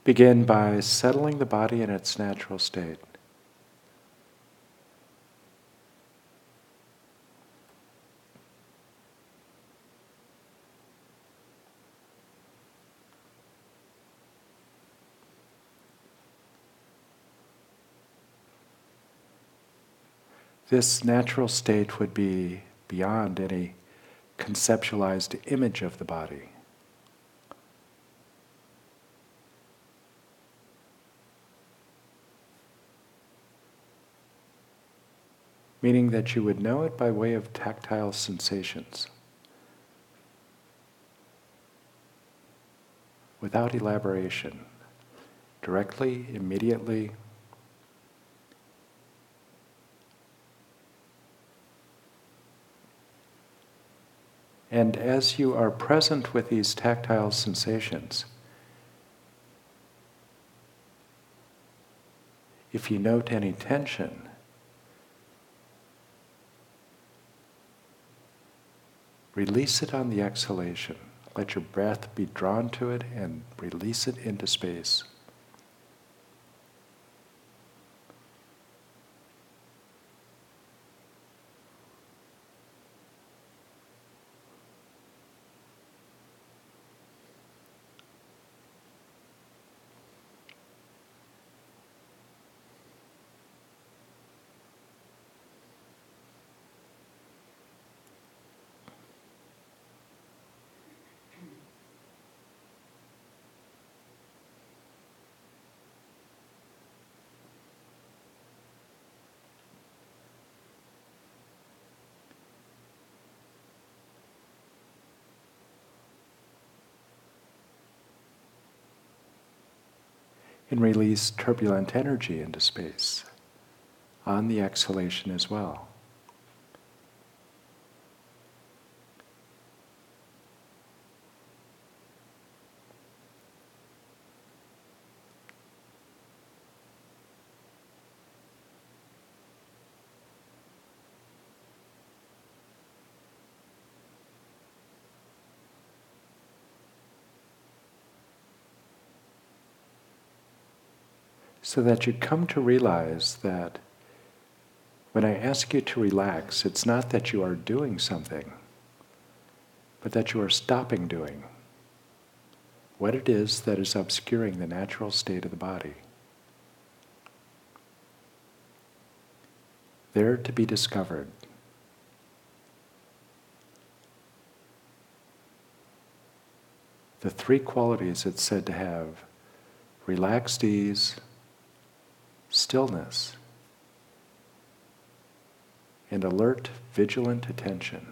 Begin by settling the body in its natural state. This natural state would be beyond any conceptualized image of the body. Meaning that you would know it by way of tactile sensations, without elaboration, directly, immediately. And as you are present with these tactile sensations, if you note any tension, release it on the exhalation. Let your breath be drawn to it and release it into space. And release turbulent energy into space on the exhalation as well. So that you come to realize that when I ask you to relax, it's not that you are doing something, but that you are stopping doing what it is that is obscuring the natural state of the body. There to be discovered. The three qualities it's said to have: relaxed ease, stillness, and alert, vigilant attention.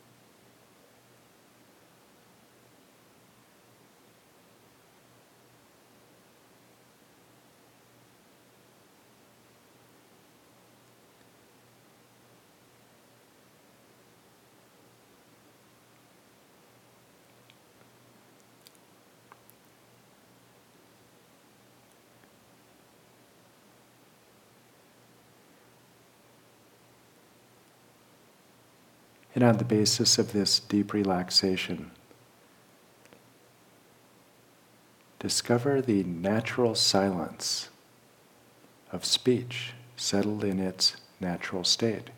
And on the basis of this deep relaxation, discover the natural silence of speech settled in its natural state.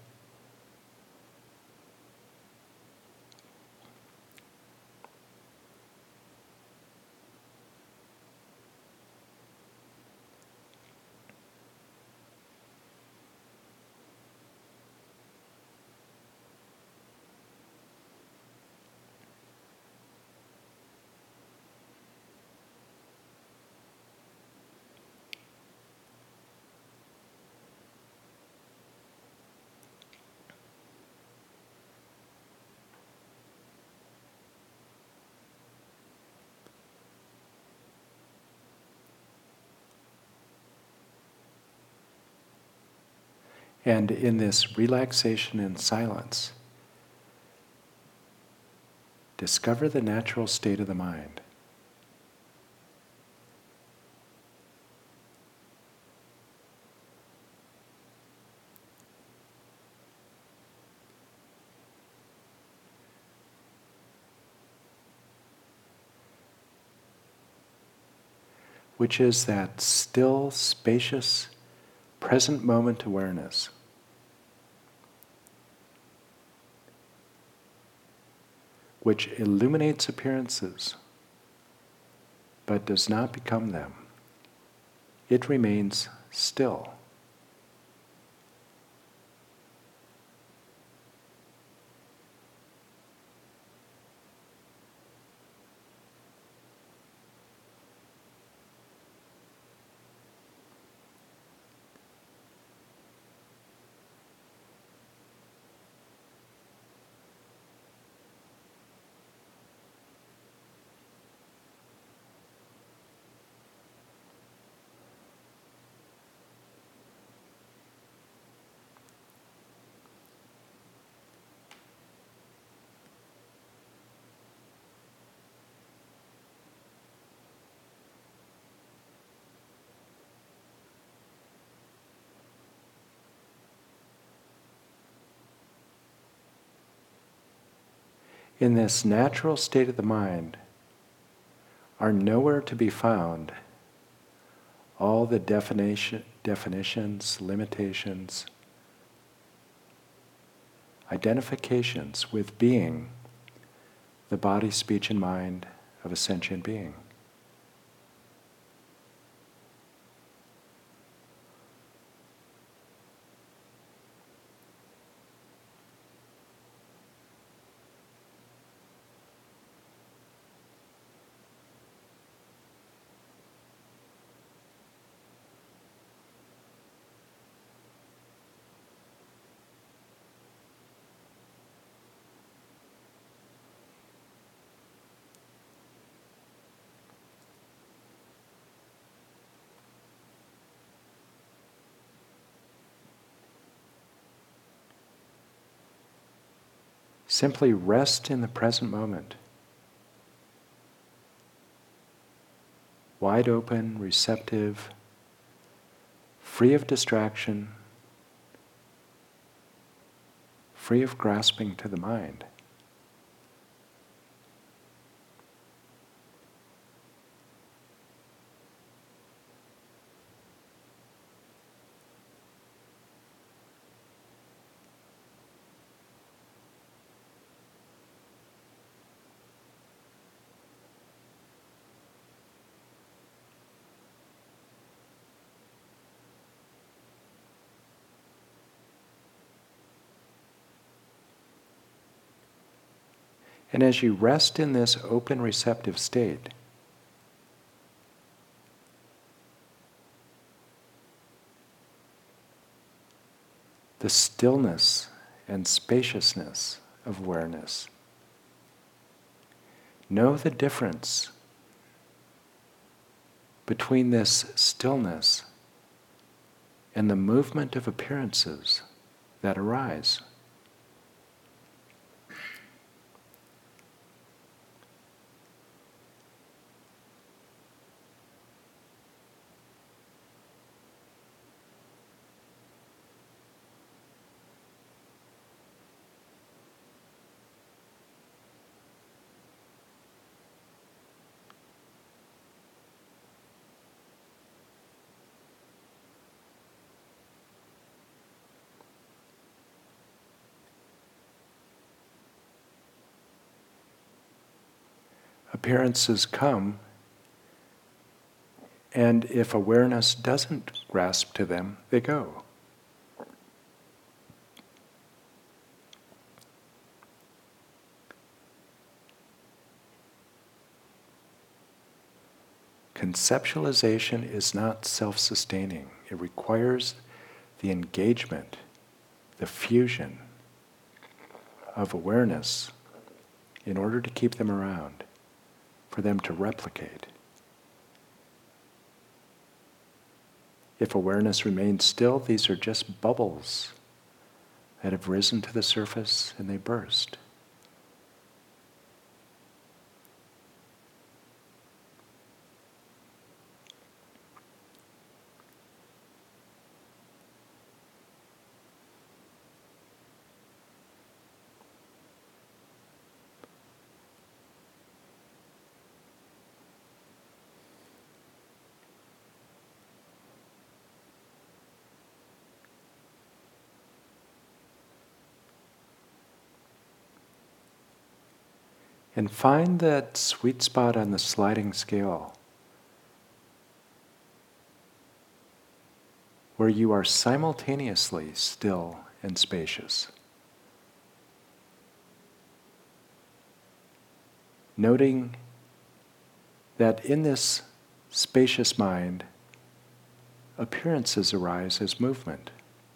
And in this relaxation and silence, discover the natural state of the mind. which is that still, spacious, present moment awareness. Which illuminates appearances, but does not become them. It remains still. In this natural state of the mind are nowhere to be found all the definitions, limitations, identifications with being the body, speech, and mind of a sentient being. Simply rest in the present moment. Wide open, receptive, free of distraction, free of grasping to the mind. And as you rest in this open, receptive state, the stillness and spaciousness of awareness, know the difference between this stillness and the movement of appearances that arise. Appearances come, and if awareness doesn't grasp to them, they go. Conceptualization is not self-sustaining. It requires the engagement, the fusion of awareness in order to keep them around, for them to replicate. If awareness remains still, these are just bubbles that have risen to the surface and they burst. And find that sweet spot on the sliding scale where you are simultaneously still and spacious. Noting that in this spacious mind, appearances arise as movement.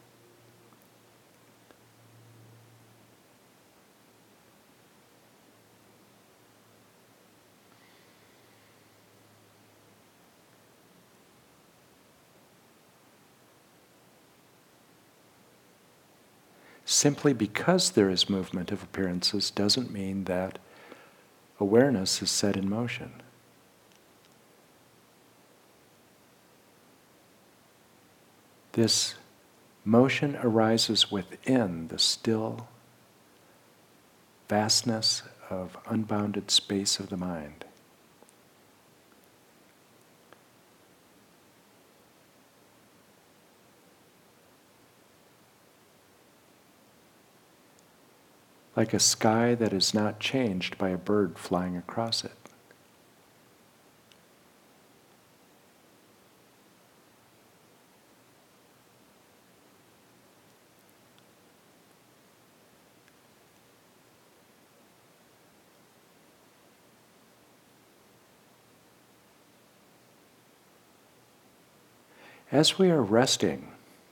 Simply because there is movement of appearances doesn't mean that awareness is set in motion. This motion arises within the still vastness of unbounded space of the mind. Like a sky that is not changed by a bird flying across it. As we are resting,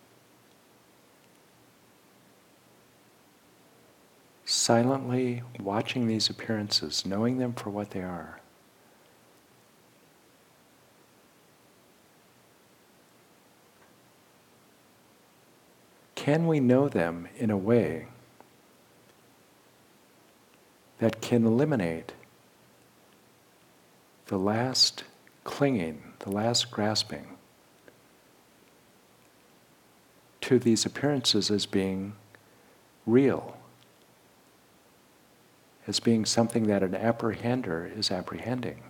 silently watching these appearances, knowing them for what they are, can we know them in a way that can eliminate the last clinging, the last grasping to these appearances as being real, as being something that an apprehender is apprehending?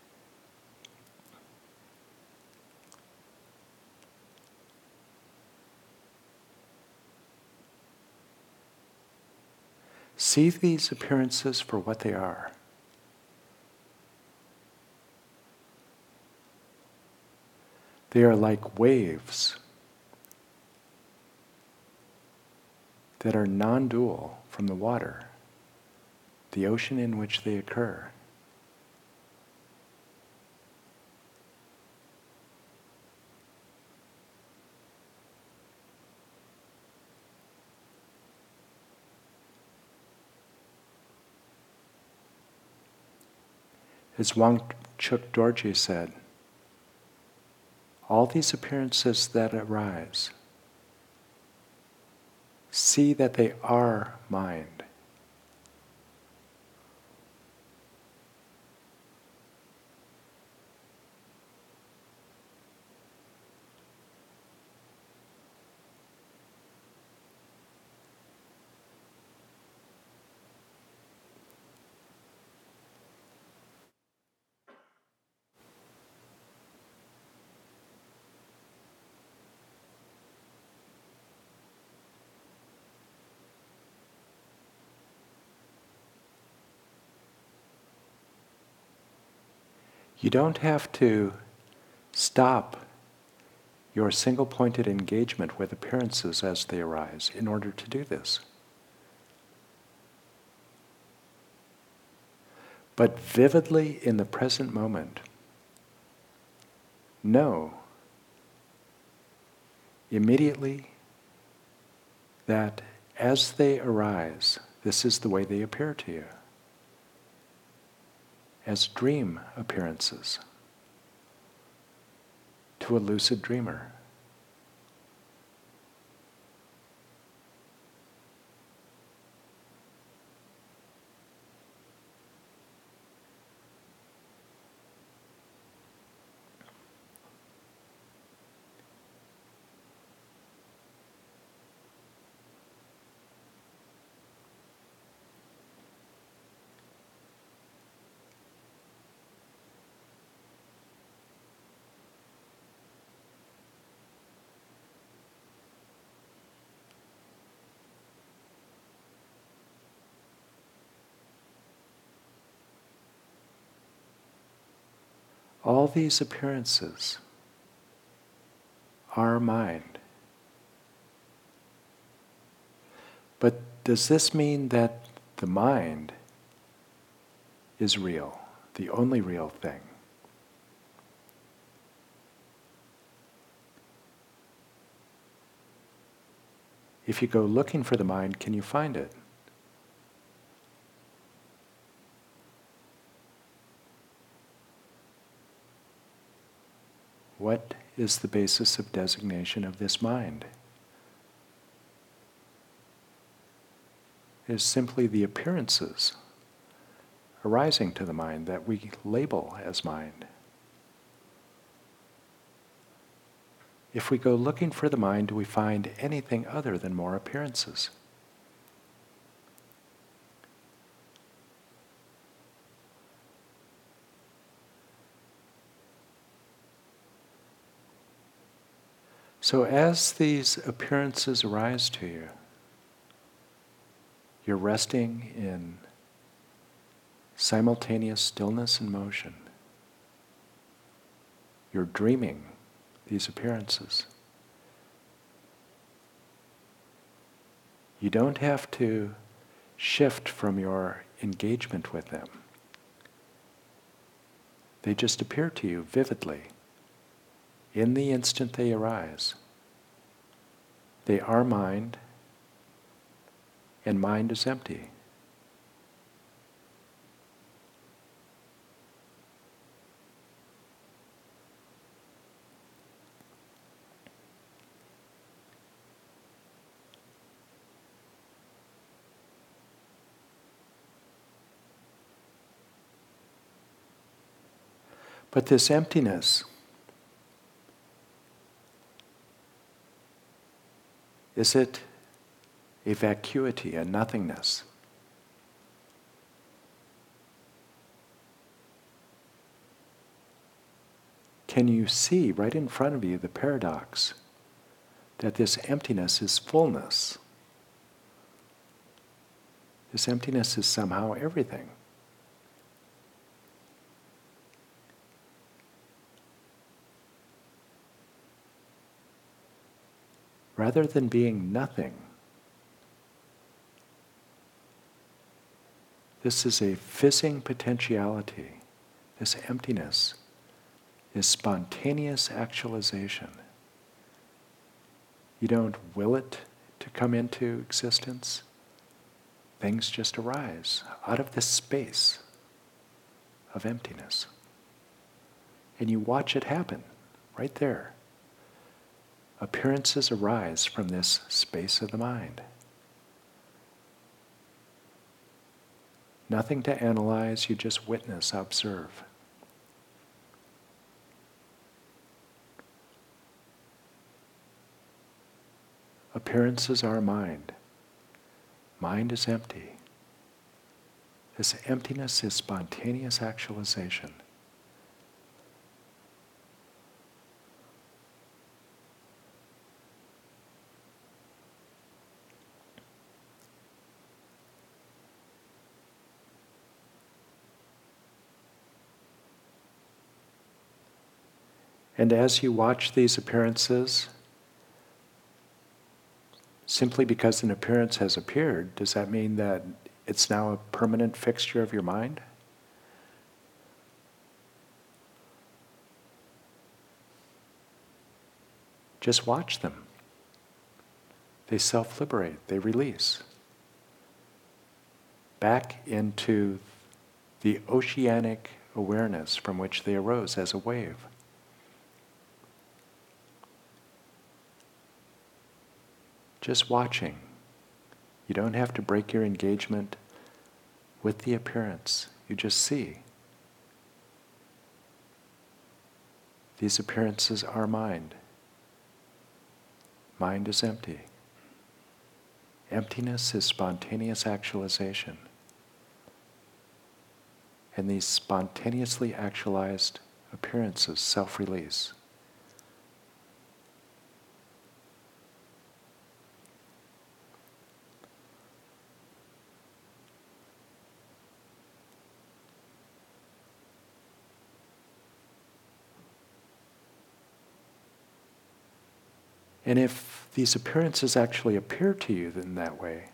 See these appearances for what they are. They are like waves that are non-dual from the water, the ocean in which they occur. As Wangchuk Dorje said, all these appearances that arise, see that they are mind. You don't have to stop your single-pointed engagement with appearances as they arise in order to do this. But vividly in the present moment, know immediately that as they arise, this is the way they appear to you, as dream appearances to a lucid dreamer. All these appearances are mind. But does this mean that the mind is real, the only real thing? If you go looking for the mind, can you find it? What is the basis of designation of this mind? It is simply the appearances arising to the mind that we label as mind. If we go looking for the mind, do we find anything other than more appearances? So as these appearances arise to you, you're resting in simultaneous stillness and motion. You're dreaming these appearances. You don't have to shift from your engagement with them. They just appear to you vividly in the instant they arise. They are mind, and mind is empty. But this emptiness is it a vacuity, a nothingness? Can you see right in front of you the paradox that this emptiness is fullness? This emptiness is somehow everything. Rather than being nothing, this is a fizzing potentiality. This emptiness is spontaneous actualization. You don't will it to come into existence. Things just arise out of this space of emptiness. And you watch it happen right there. Appearances arise from this space of the mind. Nothing to analyze, you just witness, observe. Appearances are mind. Mind is empty. This emptiness is spontaneous actualization. And as you watch these appearances, simply because an appearance has appeared, does that mean that it's now a permanent fixture of your mind? Just watch them. They self-liberate, they release back into the oceanic awareness from which they arose as a wave. Just watching. You don't have to break your engagement with the appearance. You just see. These appearances are mind. Mind is empty. Emptiness is spontaneous actualization. And these spontaneously actualized appearances self-release. And if these appearances actually appear to you in that way,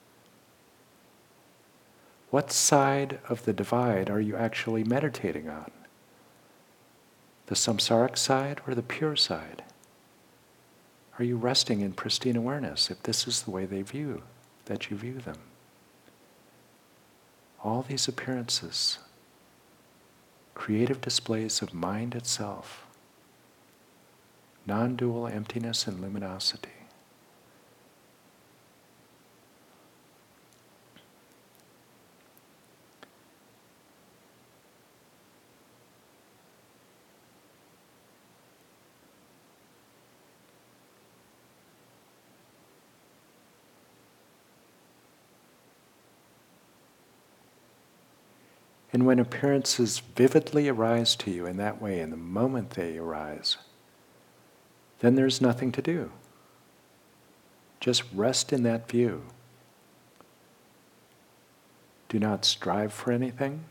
what side of the divide are you actually meditating on? The samsaric side or the pure side? Are you resting in pristine awareness if this is the way that you view them? All these appearances, creative displays of mind itself, non-dual emptiness and luminosity. And when appearances vividly arise to you in that way, in the moment they arise, then there's nothing to do. Just rest in that view. Do not strive for anything.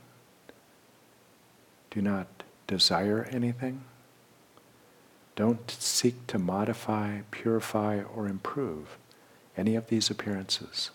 Do not desire anything. Don't seek to modify, purify, or improve any of these appearances.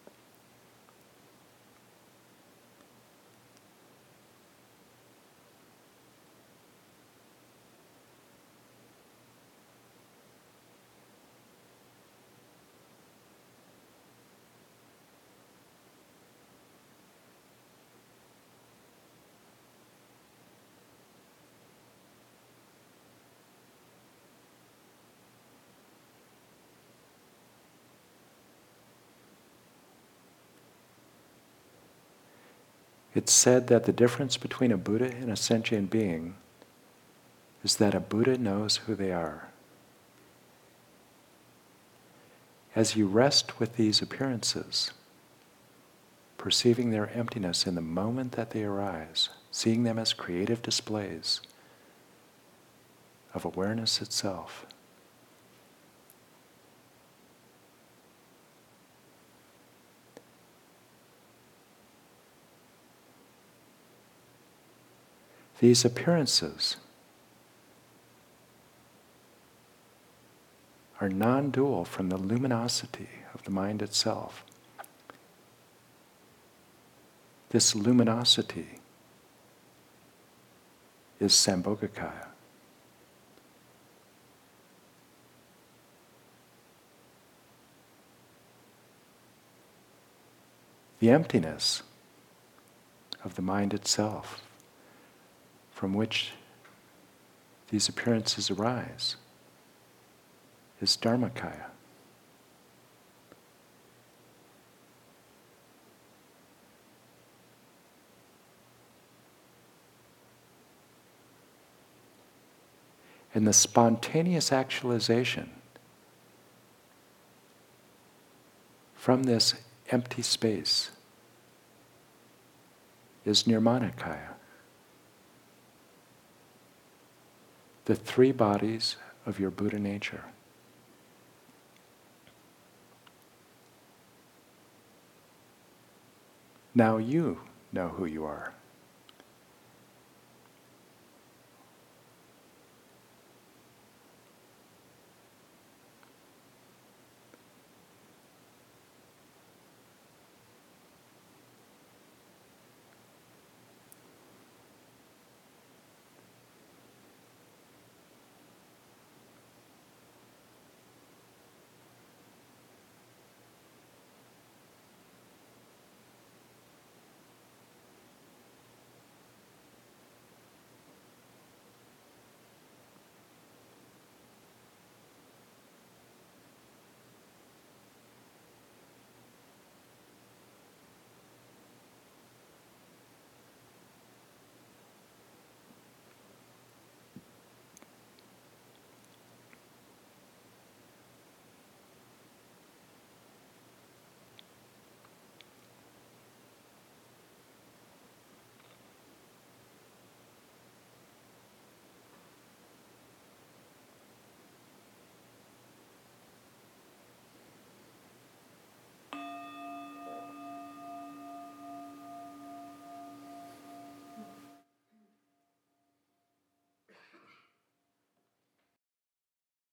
It's said that the difference between a Buddha and a sentient being is that a Buddha knows who they are. As you rest with these appearances, perceiving their emptiness in the moment that they arise, seeing them as creative displays of awareness itself, these appearances are non-dual from the luminosity of the mind itself. This luminosity is Sambhogakaya. The emptiness of the mind itself, from which these appearances arise, is Dharmakaya. And the spontaneous actualization from this empty space is Nirmanakaya. The three bodies of your Buddha nature. Now you know who you are.